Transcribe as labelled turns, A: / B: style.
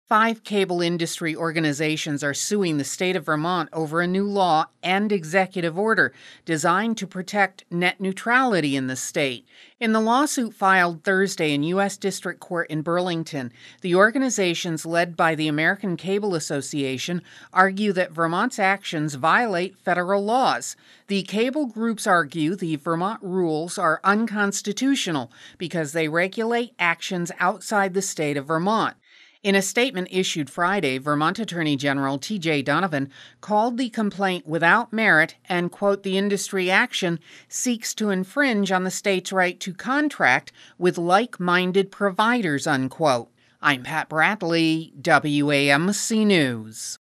A: 5 cable industry organizations are suing the state of Vermont over a new law and executive order designed to protect net neutrality in the state. In the lawsuit filed Thursday in U.S. District Court in Burlington, the organizations led by the American Cable Association argue that Vermont's actions violate federal laws. The cable groups argue the Vermont rules are unconstitutional because they regulate actions outside the state of Vermont. In a statement issued Friday, Vermont Attorney General T.J. Donovan called the complaint without merit and, quote, the industry action seeks to infringe on the state's right to contract with like-minded providers, unquote. I'm Pat Bradley, WAMC News.